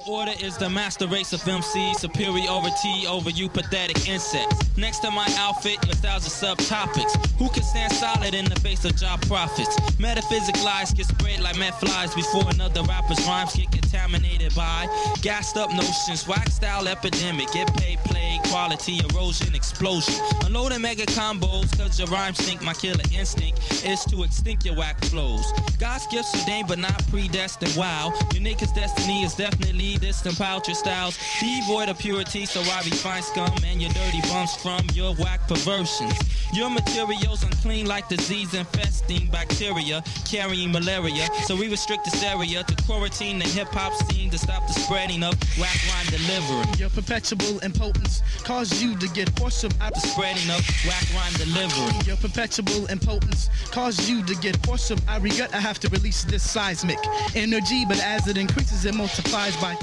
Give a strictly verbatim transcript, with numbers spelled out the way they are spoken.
Order is the master race of M Cs, superiority over you pathetic insects. Next to my outfit, your styles are subtopics. Who can stand solid in the face of job profits? Metaphysic lies get spread like meth flies before another rapper's rhymes get contaminated by gassed up notions, whack style epidemic, get paid, play, quality, erosion, explosion. Unload and mega combos, cause your rhymes stink. My killer instinct is to extinct your whack flows. God's gifts ordained but not predestined. Wow, your nigga's destiny is definitely distant. Pout your styles devoid of purity, so I refine scum and your dirty bumps from your whack perversions. Your materials unclean like disease infesting bacteria, carrying malaria. So we restrict this area to quarantine the hip-hop scene to stop the spreading of whack rhyme delivery. Your perpetual impotence caused you to get hoarse of the spreading of whack rhyme delivery. Your perpetual impotence caused you to get hoarse of I regret I have to release this seismic energy, but as it increases it multiplies by